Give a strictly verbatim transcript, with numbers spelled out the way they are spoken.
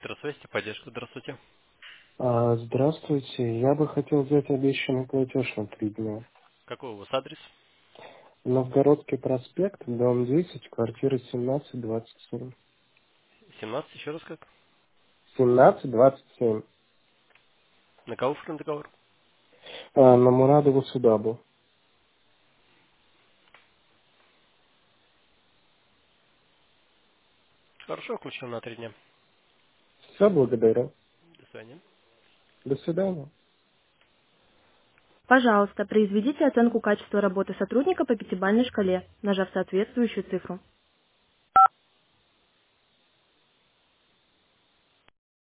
Электросвязь, поддержка, здравствуйте. А, Здравствуйте. Я бы хотел взять обещанный платеж на три дня. Какой у вас адрес? Новгородский проспект, дом десять, квартира семнадцать двадцать семь. семнадцать, еще раз как? семнадцать двадцать семь. На кого оформлен договор? А, на Мурадову Судабу. Хорошо, включен на три дня. Все, благодарю. До свидания. До свидания. Пожалуйста, произведите оценку качества работы сотрудника по пятибалльной шкале, нажав соответствующую цифру.